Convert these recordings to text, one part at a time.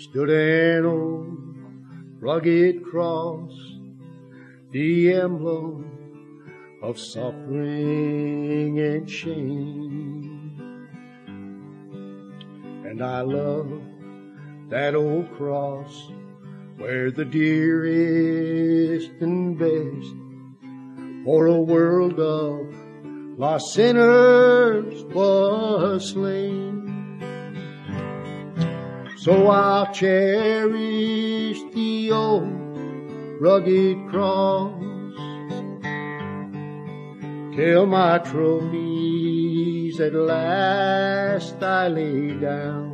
stood an old rugged cross, the emblem of suffering and shame. And I love that old cross where the dearest and best for a world of lost sinners was slain. So I'll cherish the old rugged cross till my trophies at last I lay down.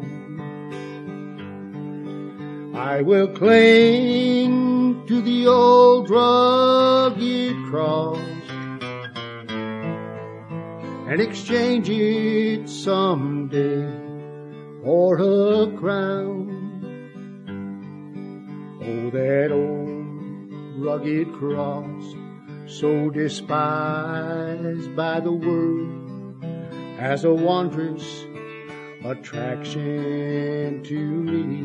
I will cling to the old rugged cross and exchange it someday for a crown. Oh, that old rugged cross, so despised by the world, as a wondrous attraction to me.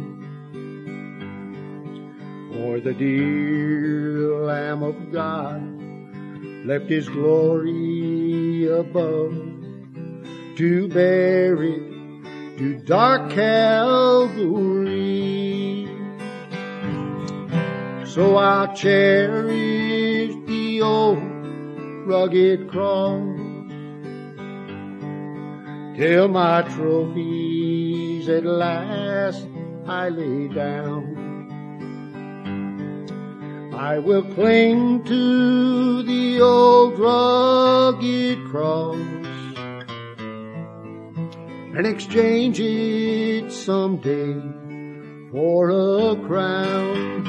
For the dear Lamb of God left His glory above to bear it to dark Calvary. So I'll cherish the old rugged cross till my trophies at last I lay down. I will cling to the old rugged cross and exchange it someday for a crown.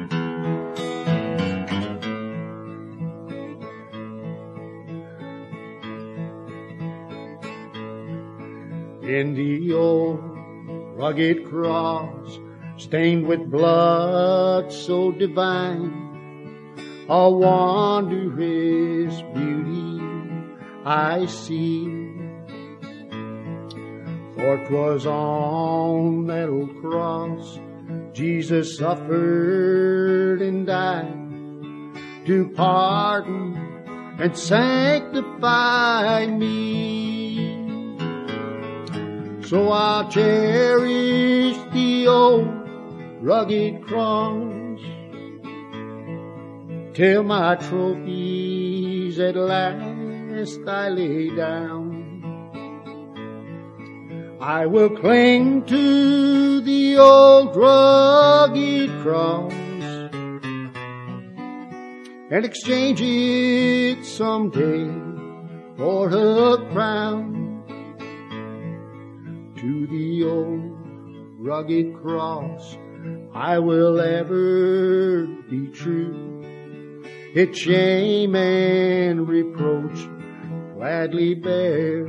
In the old rugged cross, stained with blood so divine, a wondrous beauty I see. For 'twas on that old cross Jesus suffered and died to pardon and sanctify me. So I'll cherish the old rugged cross till my trophies at last I lay down. I will cling to the old rugged cross and exchange it someday for a crown. To the old rugged cross I will ever be true, its shame and reproach gladly bear.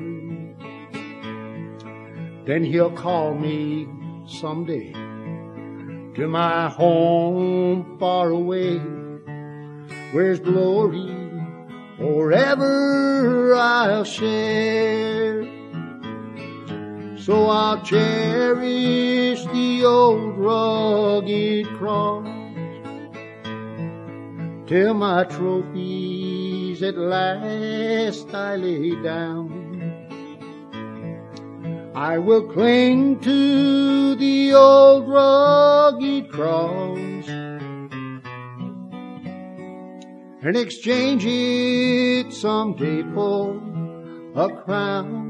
Then He'll call me someday to my home far away, where's glory forever I'll share. So I'll cherish the old rugged cross till my trophies at last I lay down. I will cling to the old rugged cross and exchange it someday for a crown.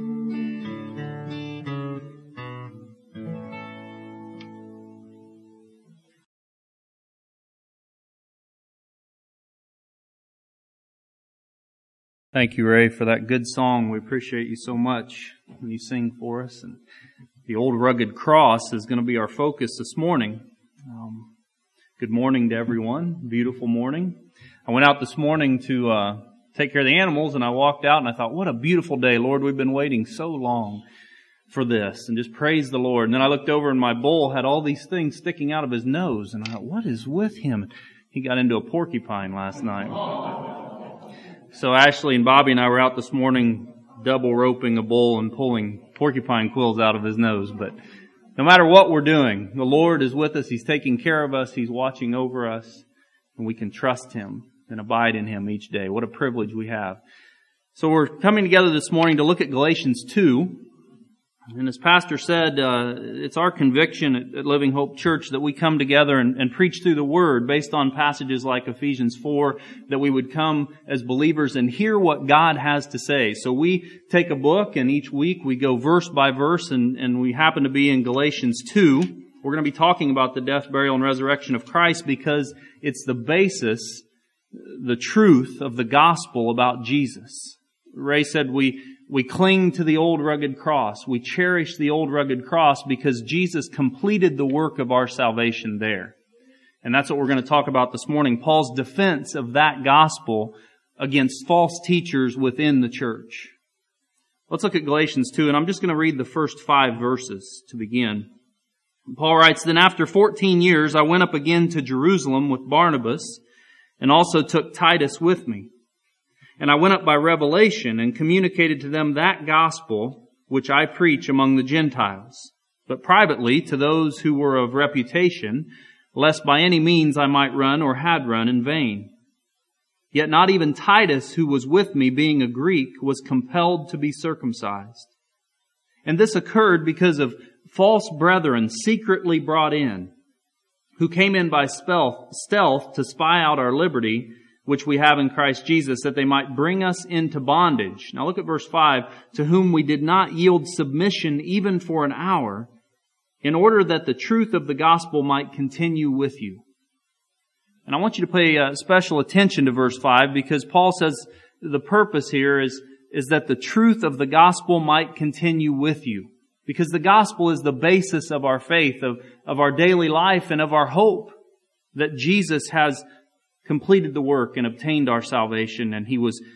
Thank you, Ray, for that good song. We appreciate you so much when you sing for us. And the old rugged cross is going to be our focus this morning. Good morning to everyone. Beautiful morning. I went out this morning to take care of the animals, and I walked out and I thought, what a beautiful day. Lord, we've been waiting so long for this, and just praise the Lord. And then I looked over and my bull had all these things sticking out of his nose, and I thought, what is with him? He got into a porcupine last night. So Ashley and Bobby and I were out this morning double roping a bull and pulling porcupine quills out of his nose, but No matter what we're doing, the Lord is with us. He's taking care of us. He's watching over us. And we can trust Him and abide in Him each day. What a privilege we have. So we're coming together this morning to look at Galatians 2. And as Pastor said, it's our conviction at Living Hope Church that we come together and preach through the Word based on passages like Ephesians 4, that we would come as believers and hear what God has to say. So we take a book, and each week we go verse by verse, and we happen to be in Galatians 2. We're going to be talking about the death, burial, and resurrection of Christ because it's the basis, the truth of the gospel about Jesus. Ray said we cling to the old rugged cross. We cherish the old rugged cross because Jesus completed the work of our salvation there. And that's what we're going to talk about this morning. Paul's defense of that gospel against false teachers within the church. Let's look at Galatians 2, and I'm just going to read the first 5 verses to begin. Paul writes, "Then after 14 years I went up again to Jerusalem with Barnabas, and also took Titus with me. And I went up by revelation and communicated to them that gospel which I preach among the Gentiles, but privately to those who were of reputation, lest by any means I might run or had run in vain. Yet not even Titus, who was with me, being a Greek, was compelled to be circumcised. And this occurred because of false brethren secretly brought in, who came in by stealth to spy out our liberty, which we have in Christ Jesus, that they might bring us into bondage." Now look at verse 5, "To whom we did not yield submission even for an hour, in order that the truth of the gospel might continue with you." And I want you to pay special attention to verse 5, because Paul says the purpose here is that the truth of the gospel might continue with you. Because the gospel is the basis of our faith, of our daily life, and of our hope that Jesus has completed the work and obtained our salvation, and He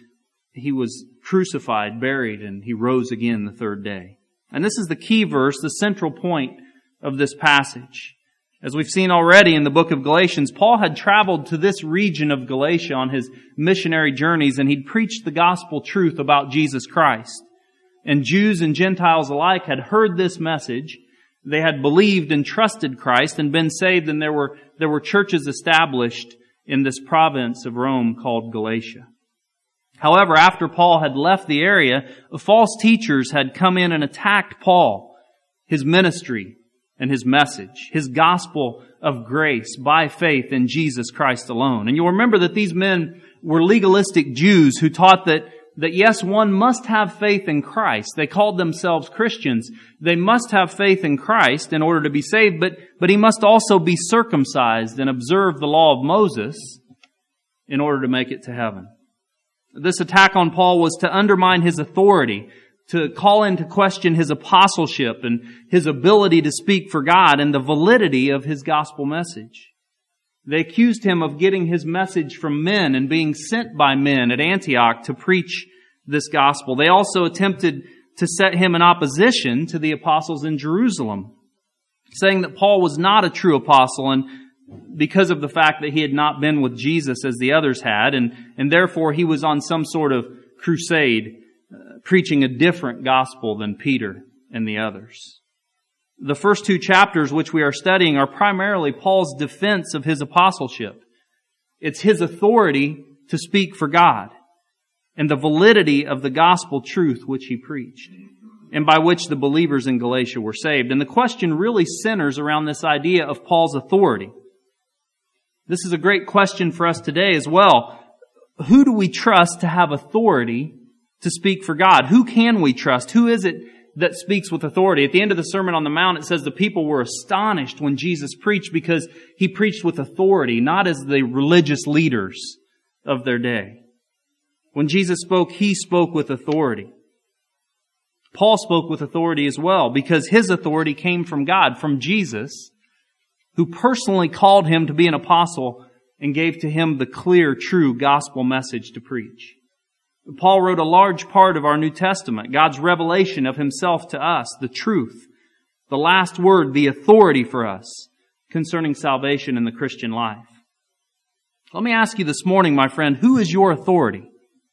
was crucified, buried, and He rose again the third day. And this is the key verse, the central point of this passage. As we've seen already in the book of Galatians, Paul had traveled to this region of Galatia on his missionary journeys, and he'd preached the gospel truth about Jesus Christ. And Jews and Gentiles alike had heard this message. They had believed and trusted Christ and been saved, and there were churches established in this province of Rome called Galatia. However, after Paul had left the area, false teachers had come in and attacked Paul, his ministry, and his message, his gospel of grace by faith in Jesus Christ alone. And you'll remember that these men were legalistic Jews who taught that yes, one must have faith in Christ. They called themselves Christians. They must have faith in Christ in order to be saved, but he must also be circumcised and observe the law of Moses in order to make it to heaven. This attack on Paul was to undermine his authority, to call into question his apostleship and his ability to speak for God and the validity of his gospel message. They accused him of getting his message from men and being sent by men at Antioch to preach this gospel. They also attempted to set him in opposition to the apostles in Jerusalem, saying that Paul was not a true apostle, and because of the fact that he had not been with Jesus as the others had, and therefore he was on some sort of crusade, preaching a different gospel than Peter and the others. The first 2 chapters which we are studying are primarily Paul's defense of his apostleship. It's his authority to speak for God and the validity of the gospel truth which he preached and by which the believers in Galatia were saved. And the question really centers around this idea of Paul's authority. This is a great question for us today as well. Who do we trust to have authority to speak for God? Who can we trust? Who is it that speaks with authority? At the end of the Sermon on the Mount, it says the people were astonished when Jesus preached because He preached with authority, not as the religious leaders of their day. When Jesus spoke, He spoke with authority. Paul spoke with authority as well because his authority came from God, from Jesus, who personally called him to be an apostle and gave to him the clear, true gospel message to preach. Paul wrote a large part of our New Testament, God's revelation of Himself to us, the truth, the last word, the authority for us concerning salvation in the Christian life. Let me ask you this morning, my friend, who is your authority?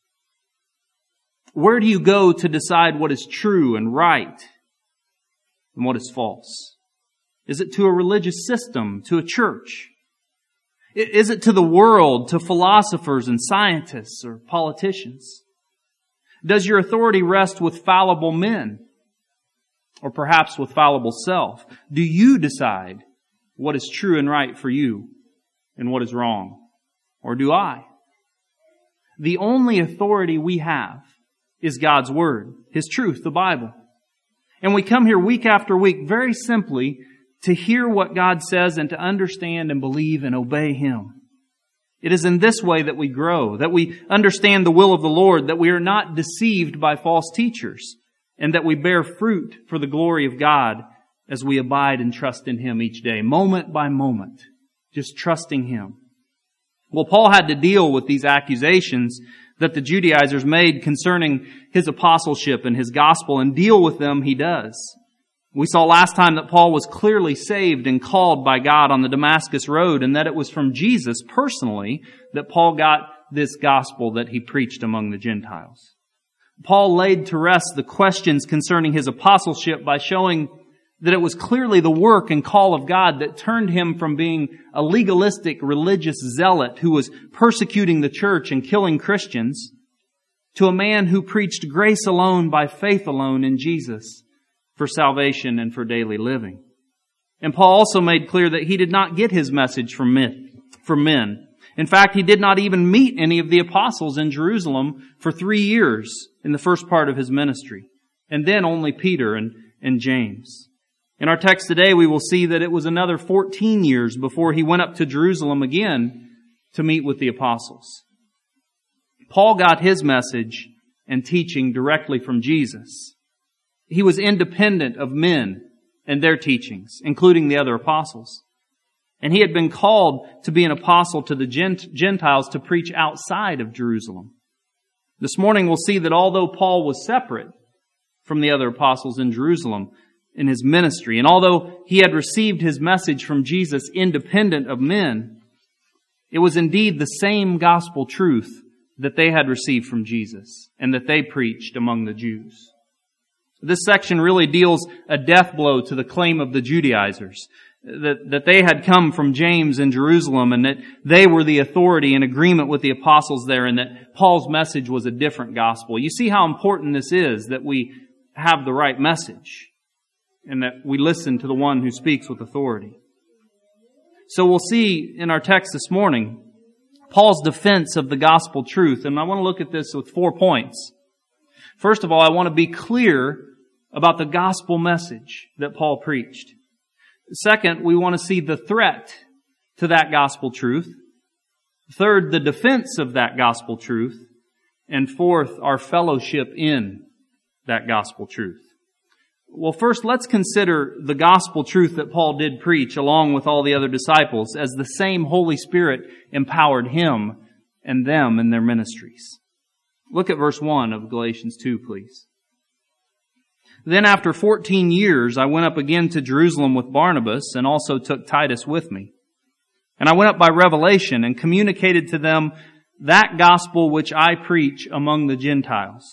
Where do you go to decide what is true and right and what is false? Is it to a religious system, to a church? Is it to the world, to philosophers and scientists or politicians? Does your authority rest with fallible men? Or perhaps with fallible self? Do you decide what is true and right for you and what is wrong? Or do I? The only authority we have is God's Word, His truth, the Bible. And we come here week after week very simply to hear what God says and to understand and believe and obey Him. It is in this way that we grow, that we understand the will of the Lord, that we are not deceived by false teachers, and that we bear fruit for the glory of God as we abide and trust in Him each day, moment by moment, just trusting Him. Well, Paul had to deal with these accusations that the Judaizers made concerning his apostleship and his gospel, and deal with them he does. We saw last time that Paul was clearly saved and called by God on the Damascus Road, and that it was from Jesus personally that Paul got this gospel that he preached among the Gentiles. Paul laid to rest the questions concerning his apostleship by showing that it was clearly the work and call of God that turned him from being a legalistic religious zealot who was persecuting the church and killing Christians to a man who preached grace alone by faith alone in Jesus for salvation and for daily living. And Paul also made clear that he did not get his message from men. In fact, he did not even meet any of the apostles in Jerusalem for 3 years in the first part of his ministry, and then only Peter and James. In our text today, we will see that it was another 14 years before he went up to Jerusalem again to meet with the apostles. Paul got his message and teaching directly from Jesus. He was independent of men and their teachings, including the other apostles. And he had been called to be an apostle to the Gentiles to preach outside of Jerusalem. This morning we'll see that although Paul was separate from the other apostles in Jerusalem in his ministry, and although he had received his message from Jesus independent of men, it was indeed the same gospel truth that they had received from Jesus and that they preached among the Jews. This section really deals a death blow to the claim of the Judaizers, that they had come from James in Jerusalem and that they were the authority in agreement with the apostles there, and that Paul's message was a different gospel. You see how important this is, that we have the right message and that we listen to the one who speaks with authority. So we'll see in our text this morning Paul's defense of the gospel truth, and I want to look at this with 4 points. First of all, I want to be clear about the gospel message that Paul preached. Second, we want to see the threat to that gospel truth. Third, the defense of that gospel truth. And fourth, our fellowship in that gospel truth. Well, first, let's consider the gospel truth that Paul did preach along with all the other disciples as the same Holy Spirit empowered him and them in their ministries. Look at verse 1 of Galatians 2, please. Then after 14 years, I went up again to Jerusalem with Barnabas and also took Titus with me. And I went up by revelation and communicated to them that gospel which I preach among the Gentiles.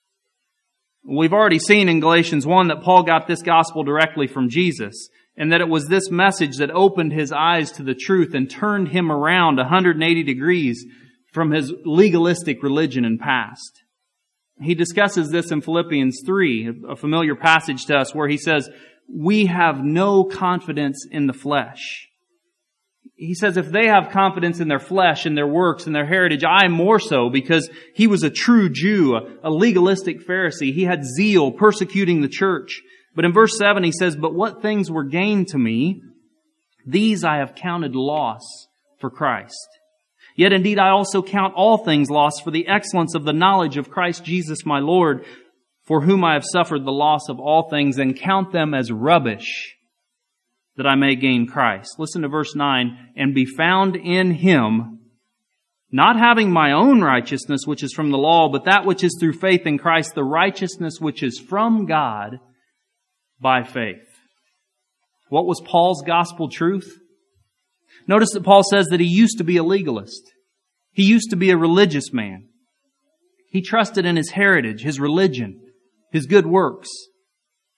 We've already seen in Galatians 1 that Paul got this gospel directly from Jesus, and that it was this message that opened his eyes to the truth and turned him around 180 degrees from his legalistic religion and past. He discusses this in Philippians 3, a familiar passage to us, where he says, we have no confidence in the flesh. He says, if they have confidence in their flesh and their works and their heritage, I more so, because he was a true Jew, a legalistic Pharisee. He had zeal, persecuting the church. But in verse 7 he says, but what things were gained to me, these I have counted loss for Christ. Yet indeed I also count all things loss for the excellence of the knowledge of Christ Jesus my Lord, for whom I have suffered the loss of all things, and count them as rubbish, that I may gain Christ. Listen to verse 9. And be found in Him, not having my own righteousness, which is from the law, but that which is through faith in Christ, the righteousness which is from God by faith. What was Paul's gospel truth? Notice that Paul says that he used to be a legalist. He used to be a religious man. He trusted in his heritage, his religion, his good works.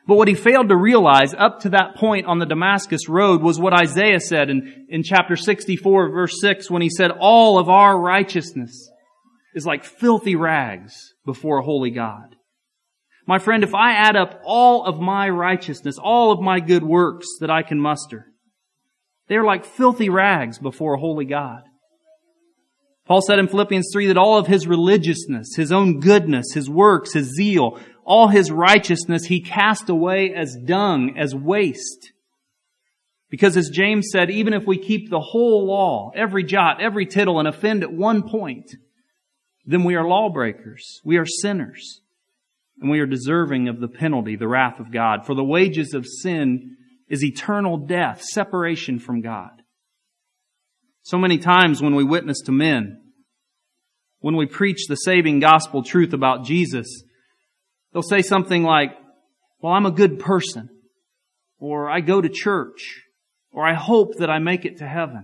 But what he failed to realize up to that point on the Damascus road was what Isaiah said in chapter 64, verse 6, when he said, all of our righteousness is like filthy rags before a holy God. My friend, if I add up all of my righteousness, all of my good works that I can muster, they are like filthy rags before a holy God. Paul said in Philippians 3 that all of his religiousness, his own goodness, his works, his zeal, all his righteousness, he cast away as dung, as waste. Because as James said, even if we keep the whole law, every jot, every tittle, and offend at one point, then we are lawbreakers. We are sinners. And we are deserving of the penalty, the wrath of God. For the wages of sin is eternal death, separation from God. So many times when we witness to men, when we preach the saving gospel truth about Jesus, they'll say something like, well, I'm a good person, or I go to church, or I hope that I make it to heaven.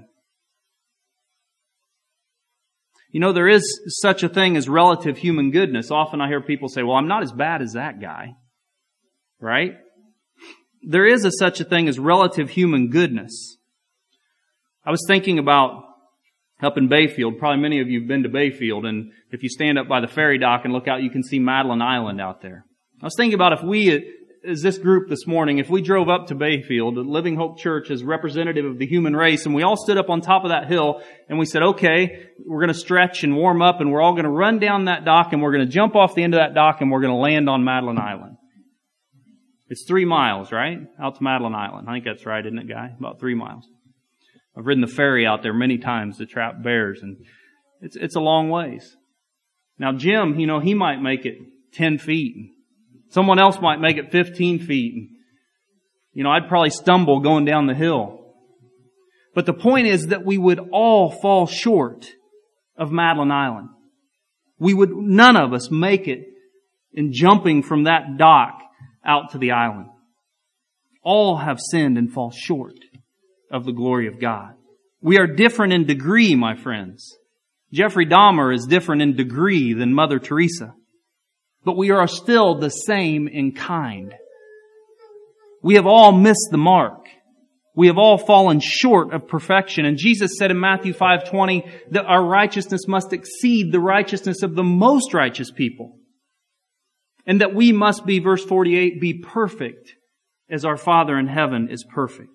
You know, there is such a thing as relative human goodness. Often I hear people say, well, I'm not as bad as that guy. Right? There is such a thing as relative human goodness. I was thinking about up in Bayfield. Probably many of you have been to Bayfield, and if you stand up by the ferry dock and look out, you can see Madeline Island out there. I was thinking about if we, as this group this morning, if we drove up to Bayfield, the Living Hope Church as representative of the human race, and we all stood up on top of that hill, and we said, okay, we're going to stretch and warm up, and we're all going to run down that dock, and we're going to jump off the end of that dock, and we're going to land on Madeline Island. It's 3 miles, right? Out to Madeline Island. I think that's right, isn't it, Guy? About 3 miles. I've ridden the ferry out there many times to trap bears, and it's a long ways. Now, Jim, you know, he might make it 10 feet. Someone else might make it 15 feet. You know, I'd probably stumble going down the hill. But the point is that we would all fall short of Madeline Island. None of us make it in jumping from that dock out to the island. All have sinned and fall short of the glory of God. We are different in degree, my friends. Jeffrey Dahmer is different in degree than Mother Teresa. But we are still the same in kind. We have all missed the mark. We have all fallen short of perfection. And Jesus said in Matthew 5:20 that our righteousness must exceed the righteousness of the most righteous people. And that we must be, verse 48, be perfect as our Father in heaven is perfect.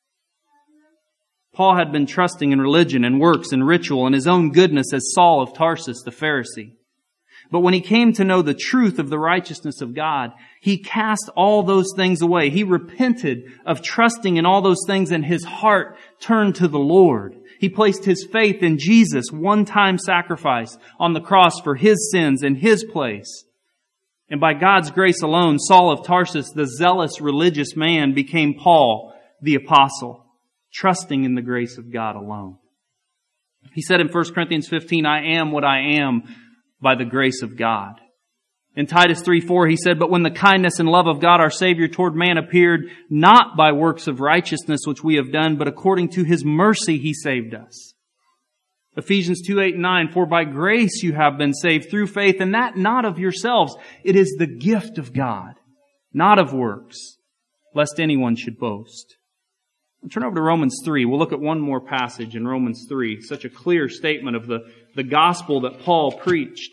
Paul had been trusting in religion and works and ritual and his own goodness as Saul of Tarsus, the Pharisee. But when he came to know the truth of the righteousness of God, he cast all those things away. He repented of trusting in all those things, and his heart turned to the Lord. He placed his faith in Jesus' one-time sacrifice on the cross for his sins in his place. And by God's grace alone, Saul of Tarsus, the zealous religious man, became Paul, the apostle, trusting in the grace of God alone. He said in 1 Corinthians 15, I am what I am by the grace of God. In Titus 3:4, he said, but when the kindness and love of God our Savior toward man appeared, not by works of righteousness which we have done, but according to His mercy He saved us. Ephesians 2:8-9, for by grace you have been saved through faith, and that not of yourselves. It is the gift of God, not of works, lest anyone should boast. I'll turn over to Romans 3. We'll look at one more passage in Romans 3. Such a clear statement of the gospel that Paul preached.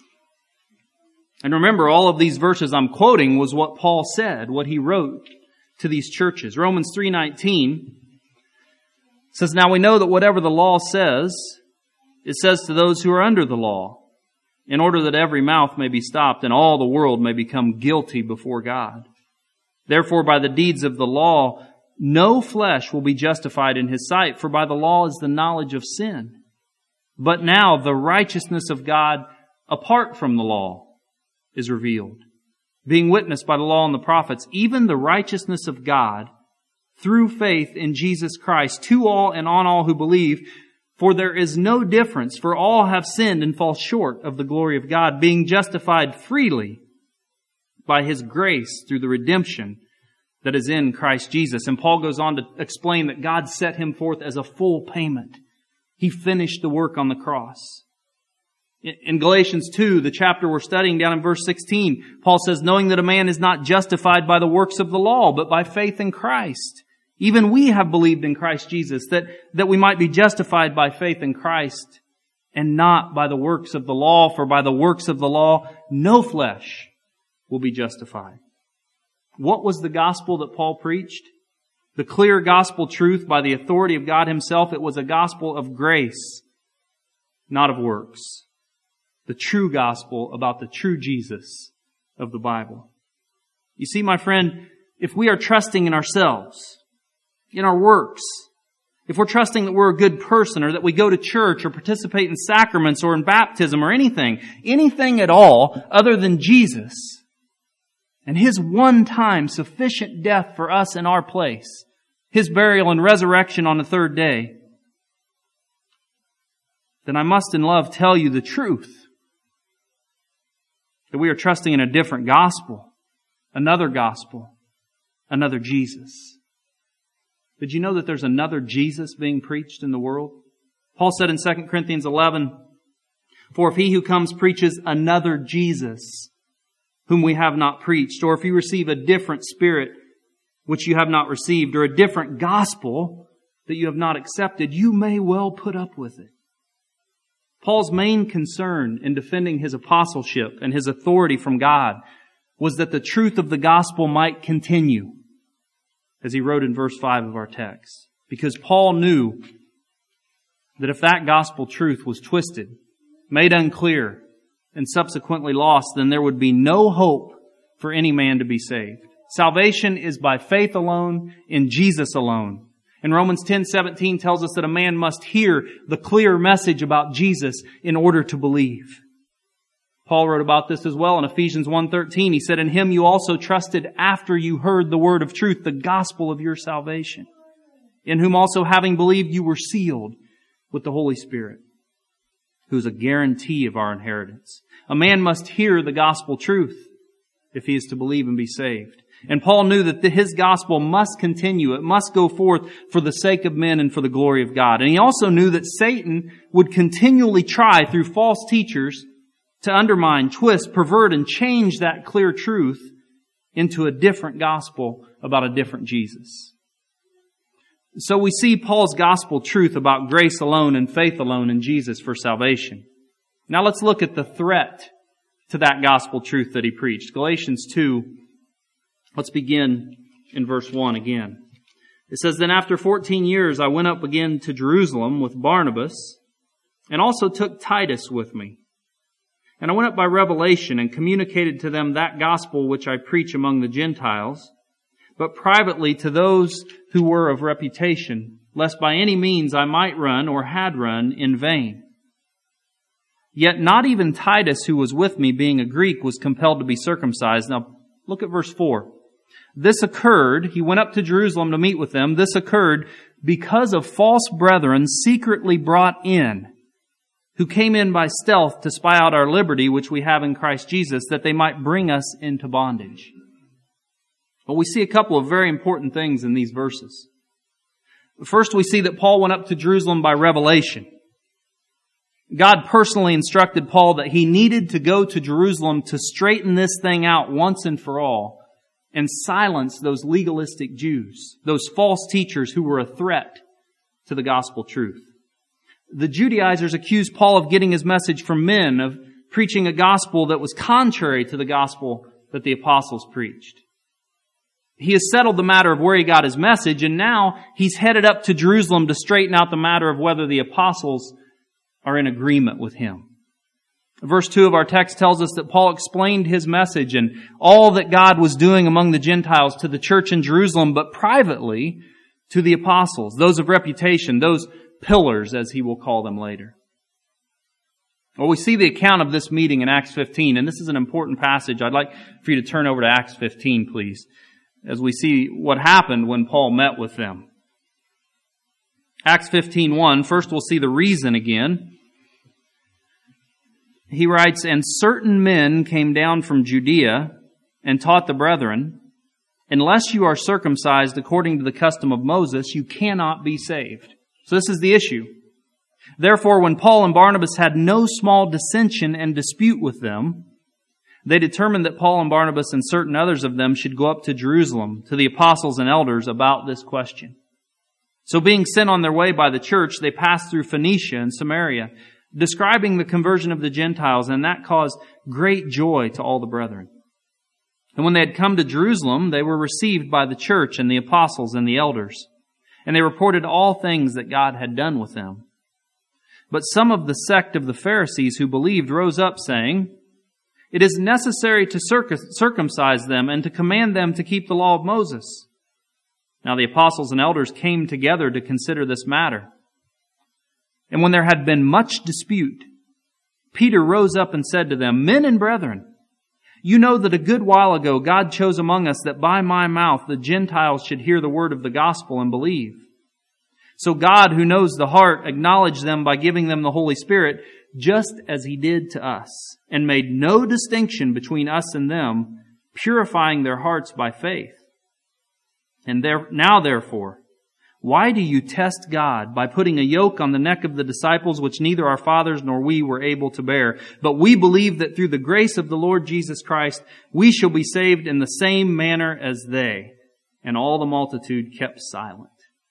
And remember, all of these verses I'm quoting was what Paul said, what he wrote to these churches. Romans 3:19 says, now we know that whatever the law says, it says to those who are under the law, in order that every mouth may be stopped and all the world may become guilty before God. Therefore, by the deeds of the law, no flesh will be justified in His sight, for by the law is the knowledge of sin. But now the righteousness of God apart from the law is revealed, being witnessed by the law and the prophets, even the righteousness of God through faith in Jesus Christ, to all and on all who believe. For there is no difference, for all have sinned and fall short of the glory of God, being justified freely by His grace through the redemption that is in Christ Jesus. And Paul goes on to explain that God set Him forth as a full payment. He finished the work on the cross. In Galatians 2, the chapter we're studying down in verse 16, Paul says, knowing that a man is not justified by the works of the law, but by faith in Christ. Even we have believed in Christ Jesus, that we might be justified by faith in Christ, and not by the works of the law, for by the works of the law no flesh will be justified. What was the gospel that Paul preached? The clear gospel truth by the authority of God Himself. It was a gospel of grace, not of works. The true gospel about the true Jesus of the Bible. You see, my friend, if we are trusting in ourselves, in our works, if we're trusting that we're a good person, or that we go to church or participate in sacraments or in baptism or anything at all other than Jesus and His one-time sufficient death for us in our place, His burial and resurrection on the third day, then I must in love tell you the truth. That we are trusting in a different gospel, another Jesus. Did you know that there's another Jesus being preached in the world? Paul said in 2 Corinthians 11, for if he who comes preaches another Jesus, whom we have not preached, or if you receive a different spirit which you have not received, or a different gospel that you have not accepted, you may well put up with it. Paul's main concern in defending his apostleship and his authority from God was that the truth of the gospel might continue, as he wrote in verse 5 of our text. Because Paul knew that if that gospel truth was twisted, made unclear, and subsequently lost, then there would be no hope for any man to be saved. Salvation is by faith alone, in Jesus alone. And Romans 10:17 tells us that a man must hear the clear message about Jesus in order to believe. Paul wrote about this as well in Ephesians 1:13. He said, in Him you also trusted after you heard the word of truth, the gospel of your salvation, in whom also having believed you were sealed with the Holy Spirit, who is a guarantee of our inheritance. A man must hear the gospel truth if he is to believe and be saved. And Paul knew that his gospel must continue. It must go forth for the sake of men and for the glory of God. And he also knew that Satan would continually try through false teachers to undermine, twist, pervert, and change that clear truth into a different gospel about a different Jesus. So we see Paul's gospel truth about grace alone and faith alone in Jesus for salvation. Now let's look at the threat to that gospel truth that he preached. Galatians 2. Let's begin in verse 1 again. It says, then after 14 years I went up again to Jerusalem with Barnabas, and also took Titus with me. And I went up by revelation and communicated to them that gospel which I preach among the Gentiles, but privately to those who were of reputation, lest by any means I might run or had run in vain. Yet not even Titus, who was with me, being a Greek, was compelled to be circumcised. Now look at verse 4. This occurred, he went up to Jerusalem to meet with them. This occurred because of false brethren secretly brought in, who came in by stealth to spy out our liberty, which we have in Christ Jesus, that they might bring us into bondage. Well, we see a couple of very important things in these verses. First, we see that Paul went up to Jerusalem by revelation. God personally instructed Paul that he needed to go to Jerusalem to straighten this thing out once and for all and silence those legalistic Jews, those false teachers who were a threat to the gospel truth. The Judaizers accused Paul of getting his message from men, of preaching a gospel that was contrary to the gospel that the apostles preached. He has settled the matter of where he got his message, and now he's headed up to Jerusalem to straighten out the matter of whether the apostles are in agreement with him. Verse 2 of our text tells us that Paul explained his message and all that God was doing among the Gentiles to the church in Jerusalem, but privately to the apostles, those of reputation, those pillars, as he will call them later. Well, we see the account of this meeting in Acts 15, and this is an important passage. I'd like for you to turn over to Acts 15, please, as we see what happened when Paul met with them. Acts 15:1. First, we'll see the reason again. He writes, and certain men came down from Judea and taught the brethren, unless you are circumcised according to the custom of Moses, you cannot be saved. So this is the issue. Therefore, when Paul and Barnabas had no small dissension and dispute with them, they determined that Paul and Barnabas and certain others of them should go up to Jerusalem to the apostles and elders about this question. So being sent on their way by the church, they passed through Phoenicia and Samaria, describing the conversion of the Gentiles, and that caused great joy to all the brethren. And when they had come to Jerusalem, they were received by the church and the apostles and the elders, and they reported all things that God had done with them. But some of the sect of the Pharisees who believed rose up, saying, "It is necessary to circumcise them and to command them to keep the law of Moses." Now the apostles and elders came together to consider this matter. And when there had been much dispute, Peter rose up and said to them, "Men and brethren, you know that a good while ago God chose among us that by my mouth the Gentiles should hear the word of the gospel and believe. So God, who knows the heart, acknowledged them by giving them the Holy Spirit, just as He did to us, and made no distinction between us and them, purifying their hearts by faith. And now therefore, why do you test God by putting a yoke on the neck of the disciples which neither our fathers nor we were able to bear? But we believe that through the grace of the Lord Jesus Christ, we shall be saved in the same manner as they." And all the multitude kept silent.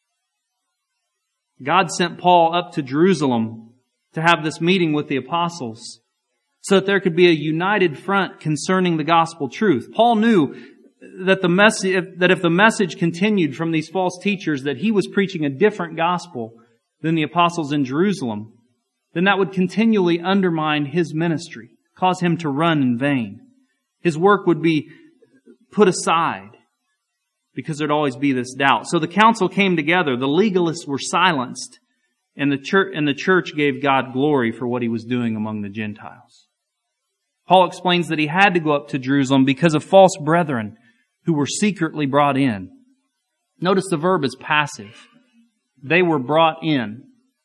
God sent Paul up to Jerusalem to have this meeting with the apostles so that there could be a united front concerning the gospel truth. Paul knew that if the message continued from these false teachers that he was preaching a different gospel than the apostles in Jerusalem, then that would continually undermine his ministry, cause him to run in vain. His work would be put aside because there'd always be this doubt. So the council came together, the legalists were silenced, and the church gave God glory for what He was doing among the Gentiles. Paul explains that he had to go up to Jerusalem because of false brethren who were secretly brought in. Notice the verb is passive. They were brought in.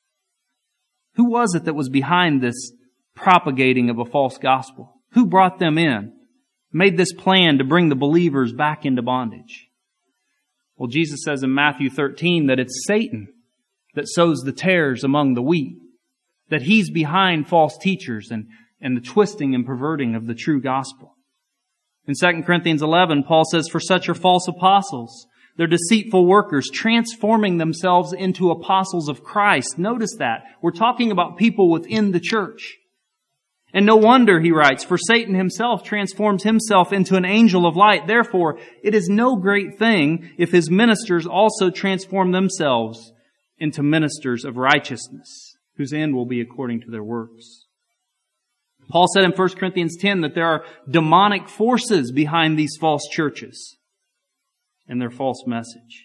Who was it that was behind this propagating of a false gospel? Who brought them in? Made this plan to bring the believers back into bondage? Well, Jesus says in Matthew 13 that it's Satan that sows the tares among the wheat, that he's behind false teachers and the twisting and perverting of the true gospel. In 2 Corinthians 11, Paul says, "For such are false apostles. They're deceitful workers, transforming themselves into apostles of Christ." Notice that. We're talking about people within the church. And no wonder, he writes, "For Satan himself transforms himself into an angel of light. Therefore, it is no great thing if his ministers also transform themselves into ministers of righteousness, whose end will be according to their works." Paul said in 1 Corinthians 10 that there are demonic forces behind these false churches and their false message.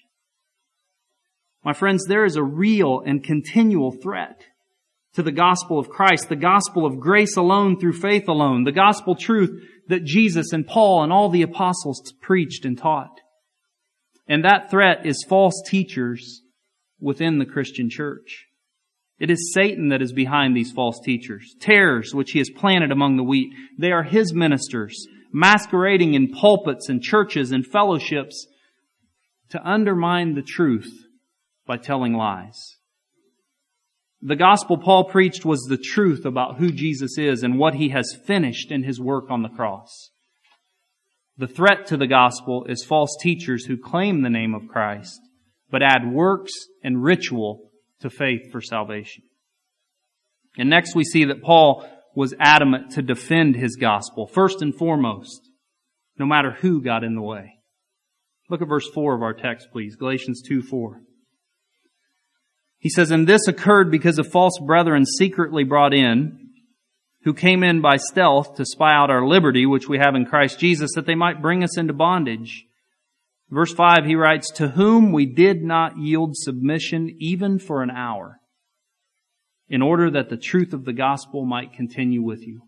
My friends, there is a real and continual threat to the gospel of Christ, the gospel of grace alone through faith alone, the gospel truth that Jesus and Paul and all the apostles preached and taught. And that threat is false teachers within the Christian church. It is Satan that is behind these false teachers, tares which he has planted among the wheat. They are his ministers, masquerading in pulpits and churches and fellowships to undermine the truth by telling lies. The gospel Paul preached was the truth about who Jesus is and what He has finished in His work on the cross. The threat to the gospel is false teachers who claim the name of Christ, but add works and ritual to faith for salvation. And next we see that Paul was adamant to defend his gospel, first and foremost, no matter who got in the way. Look at verse 4 of our text, please. Galatians 2:4. He says, "And this occurred because of false brethren secretly brought in, who came in by stealth to spy out our liberty, which we have in Christ Jesus, that they might bring us into bondage." Verse 5, he writes, "To whom we did not yield submission even for an hour, in order that the truth of the gospel might continue with you."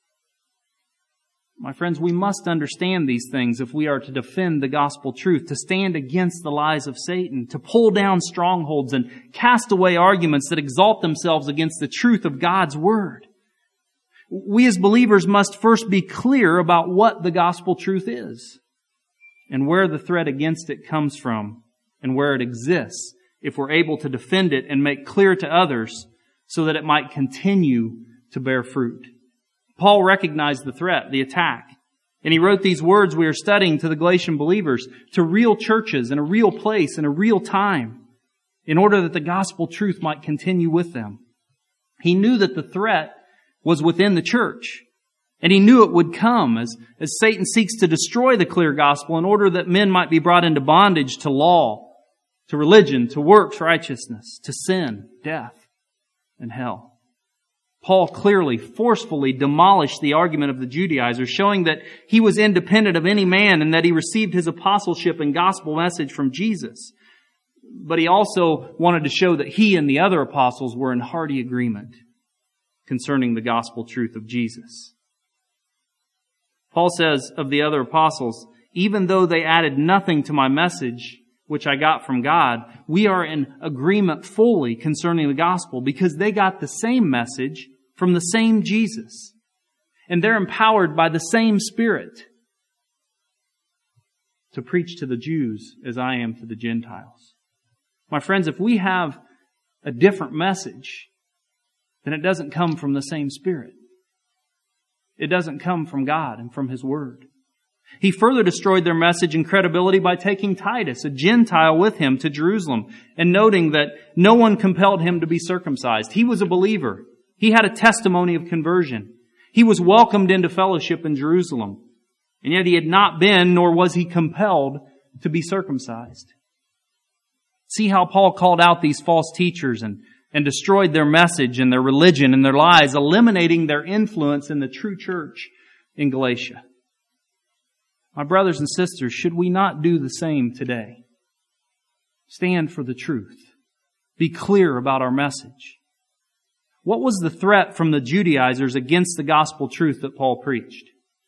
My friends, we must understand these things if we are to defend the gospel truth, to stand against the lies of Satan, to pull down strongholds and cast away arguments that exalt themselves against the truth of God's word. We as believers must first be clear about what the gospel truth is and where the threat against it comes from and where it exists, if we're able to defend it and make clear to others so that it might continue to bear fruit. Paul recognized the threat, the attack, and he wrote these words we are studying to the Galatian believers, to real churches in a real place in a real time, in order that the gospel truth might continue with them. He knew that the threat was within the church, and he knew it would come as Satan seeks to destroy the clear gospel in order that men might be brought into bondage to law, to religion, to works righteousness, to sin, death, and hell. Paul clearly, forcefully demolished the argument of the Judaizers, showing that he was independent of any man and that he received his apostleship and gospel message from Jesus. But he also wanted to show that he and the other apostles were in hearty agreement concerning the gospel truth of Jesus. Paul says of the other apostles, even though they added nothing to my message, which I got from God, we are in agreement fully concerning the gospel because they got the same message from the same Jesus. And they're empowered by the same Spirit to preach to the Jews as I am to the Gentiles. My friends, if we have a different message, then it doesn't come from the same Spirit. It doesn't come from God and from His Word. He further destroyed their message and credibility by taking Titus, a Gentile, with him to Jerusalem and noting that no one compelled him to be circumcised. He was a believer. He had a testimony of conversion. He was welcomed into fellowship in Jerusalem. And yet he had not been, nor was he compelled to be circumcised. See how Paul called out these false teachers and destroyed their message and their religion and their lies, eliminating their influence in the true church in Galatia. My brothers and sisters, should we not do the same today? Stand for the truth. Be clear about our message. What was the threat from the Judaizers against the gospel truth that Paul preached?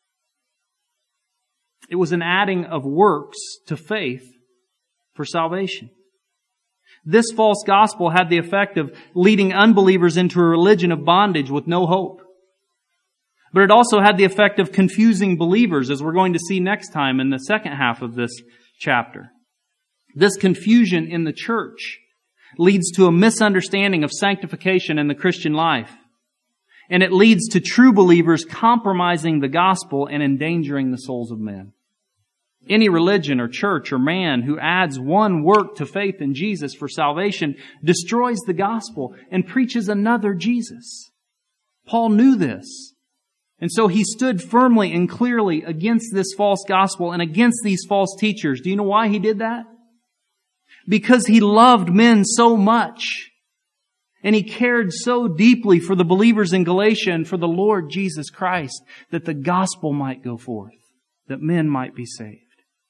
It was an adding of works to faith for salvation. This false gospel had the effect of leading unbelievers into a religion of bondage with no hope. But it also had the effect of confusing believers, as we're going to see next time in the second half of this chapter. This confusion in the church leads to a misunderstanding of sanctification in the Christian life. And it leads to true believers compromising the gospel and endangering the souls of men. Any religion or church or man who adds one work to faith in Jesus for salvation destroys the gospel and preaches another Jesus. Paul knew this. And so he stood firmly and clearly against this false gospel and against these false teachers. Do you know why he did that? Because he loved men so much. And he cared so deeply for the believers in Galatia and for the Lord Jesus Christ that the gospel might go forth, that men might be saved.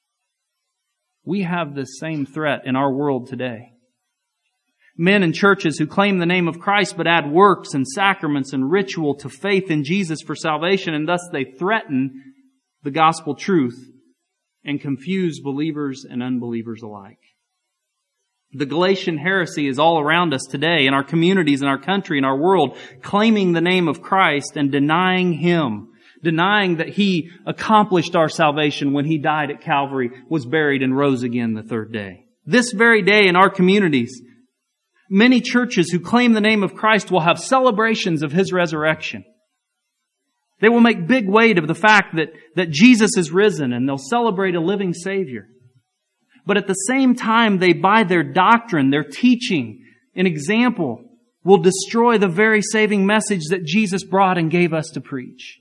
We have this same threat in our world today. Men in churches who claim the name of Christ but add works and sacraments and ritual to faith in Jesus for salvation, and thus they threaten the gospel truth and confuse believers and unbelievers alike. The Galatian heresy is all around us today in our communities, in our country, in our world, claiming the name of Christ and denying Him, denying that He accomplished our salvation when He died at Calvary, was buried, and rose again the third day. This very day in our communities, many churches who claim the name of Christ will have celebrations of His resurrection. They will make big weight of the fact that Jesus is risen, and they'll celebrate a living Savior. But at the same time, they, by their doctrine, their teaching, an example, will destroy the very saving message that Jesus brought and gave us to preach.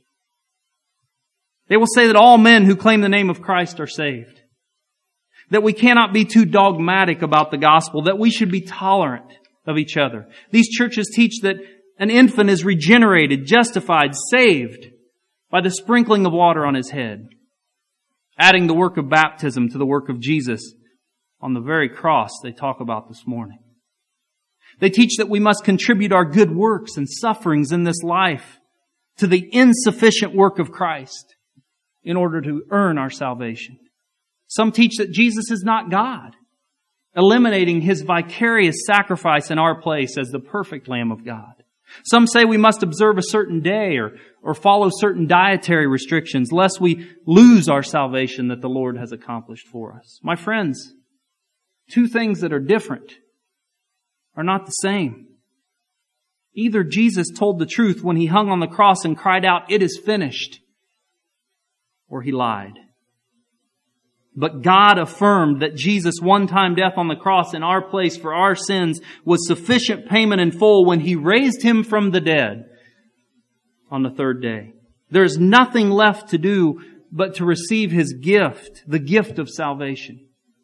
They will say that all men who claim the name of Christ are saved. That we cannot be too dogmatic about the gospel, that we should be tolerant of each other. These churches teach that an infant is regenerated, justified, saved by the sprinkling of water on his head, adding the work of baptism to the work of Jesus on the very cross they talk about this morning. They teach that we must contribute our good works and sufferings in this life to the insufficient work of Christ in order to earn our salvation. Some teach that Jesus is not God, eliminating His vicarious sacrifice in our place as the perfect Lamb of God. Some say we must observe a certain day or follow certain dietary restrictions lest we lose our salvation that the Lord has accomplished for us. My friends, two things that are different are not the same. Either Jesus told the truth when He hung on the cross and cried out, "It is finished," or He lied. But God affirmed that Jesus' one-time death on the cross in our place for our sins was sufficient payment in full when He raised Him from the dead on the third day. There's nothing left to do but to receive His gift, the gift of salvation.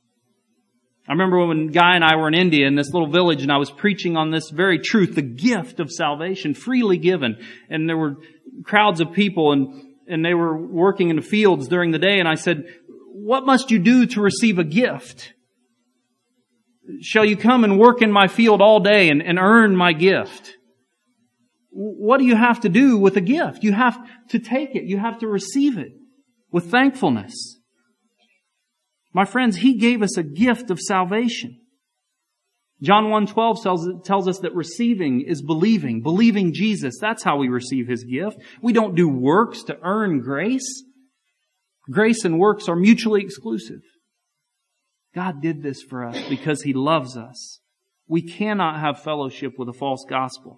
I remember when Guy and I were in India in this little village, and I was preaching on this very truth, the gift of salvation, freely given. And there were crowds of people, and they were working in the fields during the day, and I said, "What must you do to receive a gift? Shall you come and work in my field all day and earn my gift? What do you have to do with a gift? You have to take it. You have to receive it with thankfulness." My friends, He gave us a gift of salvation. John 1:12 tells us that receiving is believing. Believing Jesus, that's how we receive His gift. We don't do works to earn grace. Grace and works are mutually exclusive. God did this for us because He loves us. We cannot have fellowship with a false gospel.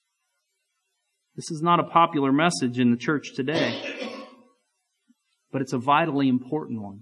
This is not a popular message in the church today, but it's a vitally important one.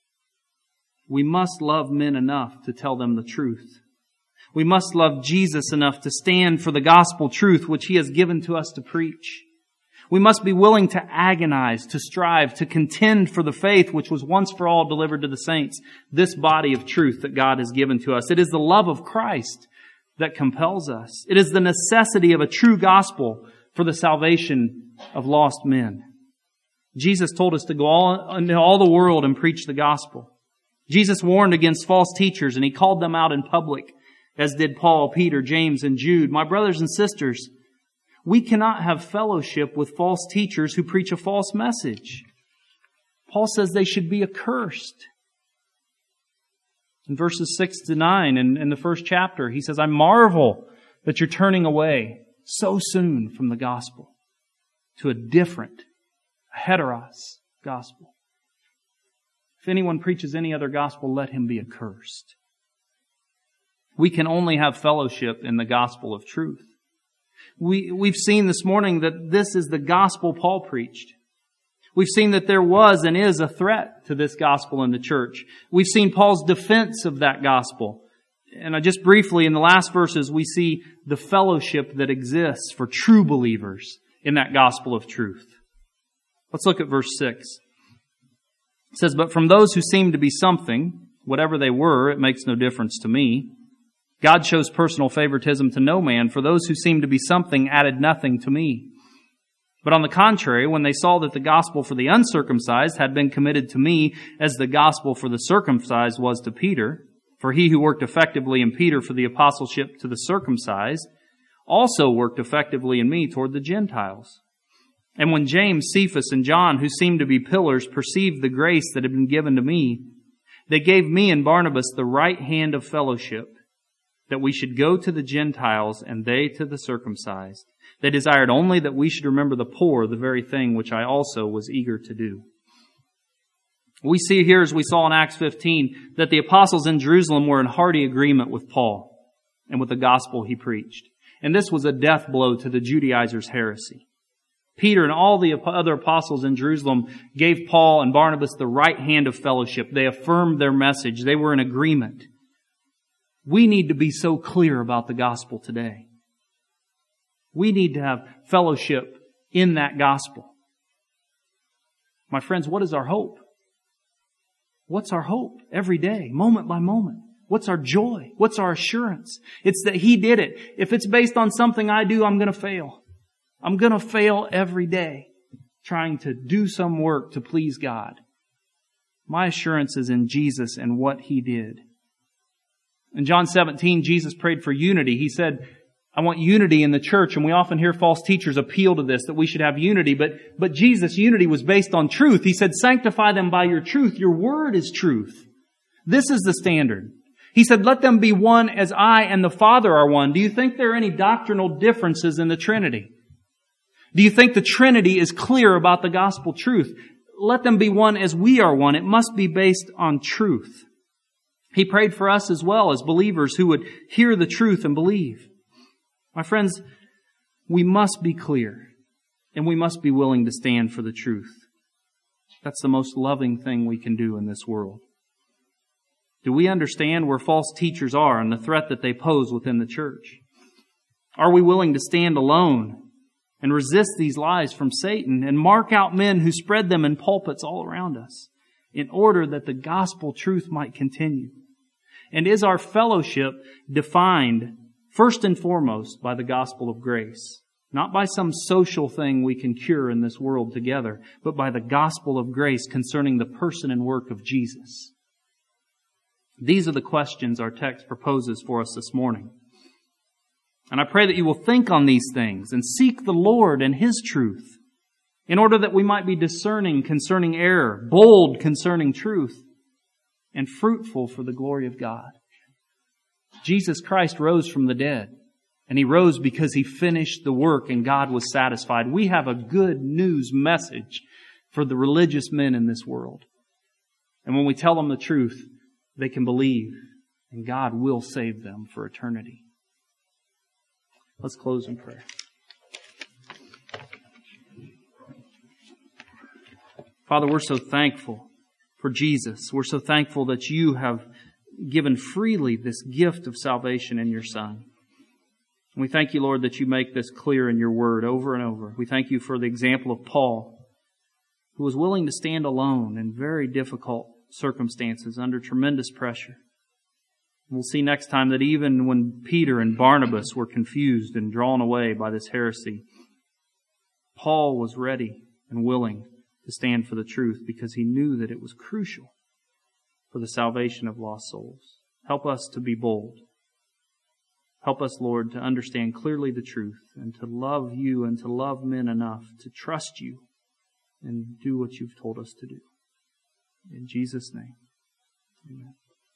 We must love men enough to tell them the truth. We must love Jesus enough to stand for the gospel truth which He has given to us to preach. We must be willing to agonize, to strive, to contend for the faith which was once for all delivered to the saints, this body of truth that God has given to us. It is the love of Christ that compels us. It is the necessity of a true gospel for the salvation of lost men. Jesus told us to go into all the world and preach the gospel. Jesus warned against false teachers, and He called them out in public, as did Paul, Peter, James, and Jude. My brothers and sisters, we cannot have fellowship with false teachers who preach a false message. Paul says they should be accursed. In verses 6 to 9 in the first chapter, he says, "I marvel that you're turning away so soon from the gospel to a different, heteros gospel. If anyone preaches any other gospel, let him be accursed." We can only have fellowship in the gospel of truth. We've seen this morning that this is the gospel Paul preached. We've seen that there was and is a threat to this gospel in the church. We've seen Paul's defense of that gospel. And just briefly, in the last verses, we see the fellowship that exists for true believers in that gospel of truth. Let's look at verse 6. It says, "But from those who seemed to be something, whatever they were, it makes no difference to me. God shows personal favoritism to no man, for those who seemed to be something added nothing to me. But on the contrary, when they saw that the gospel for the uncircumcised had been committed to me as the gospel for the circumcised was to Peter, for he who worked effectively in Peter for the apostleship to the circumcised also worked effectively in me toward the Gentiles. And when James, Cephas, and John, who seemed to be pillars, perceived the grace that had been given to me, they gave me and Barnabas the right hand of fellowship, that we should go to the Gentiles and they to the circumcised. They desired only that we should remember the poor, the very thing which I also was eager to do." We see here, as we saw in Acts 15, that the apostles in Jerusalem were in hearty agreement with Paul and with the gospel he preached. And this was a death blow to the Judaizers' heresy. Peter and all the other apostles in Jerusalem gave Paul and Barnabas the right hand of fellowship. They affirmed their message. They were in agreement. We need to be so clear about the gospel today. We need to have fellowship in that gospel. My friends, what is our hope? What's our hope every day, moment by moment? What's our joy? What's our assurance? It's that He did it. If it's based on something I do, I'm going to fail. I'm going to fail every day trying to do some work to please God. My assurance is in Jesus and what He did. In John 17, Jesus prayed for unity. He said, I want unity in the church. And we often hear false teachers appeal to this, that we should have unity. But Jesus' unity was based on truth. He said, sanctify them by your truth. Your word is truth. This is the standard. He said, let them be one as I and the Father are one. Do you think there are any doctrinal differences in the Trinity? Do you think the Trinity is clear about the gospel truth? Let them be one as we are one. It must be based on truth. He prayed for us as well as believers who would hear the truth and believe. My friends, we must be clear, and we must be willing to stand for the truth. That's the most loving thing we can do in this world. Do we understand where false teachers are and the threat that they pose within the church? Are we willing to stand alone and resist these lies from Satan and mark out men who spread them in pulpits all around us in order that the gospel truth might continue? And is our fellowship defined first and foremost by the gospel of grace? Not by some social thing we can cure in this world together, but by the gospel of grace concerning the person and work of Jesus. These are the questions our text proposes for us this morning. And I pray that you will think on these things and seek the Lord and His truth in order that we might be discerning concerning error, bold concerning truth, and fruitful for the glory of God. Jesus Christ rose from the dead, and He rose because He finished the work and God was satisfied. We have a good news message for the religious men in this world. And when we tell them the truth, they can believe, and God will save them for eternity. Let's close in prayer. Father, we're so thankful for Jesus. We're so thankful that you have given freely this gift of salvation in your Son. And we thank you, Lord, that you make this clear in your word over and over. We thank you for the example of Paul, who was willing to stand alone in very difficult circumstances under tremendous pressure. We'll see next time that even when Peter and Barnabas were confused and drawn away by this heresy, Paul was ready and willing to stand for the truth because he knew that it was crucial for the salvation of lost souls. Help us to be bold. Help us, Lord, to understand clearly the truth and to love you and to love men enough to trust you and do what you've told us to do. In Jesus' name, amen.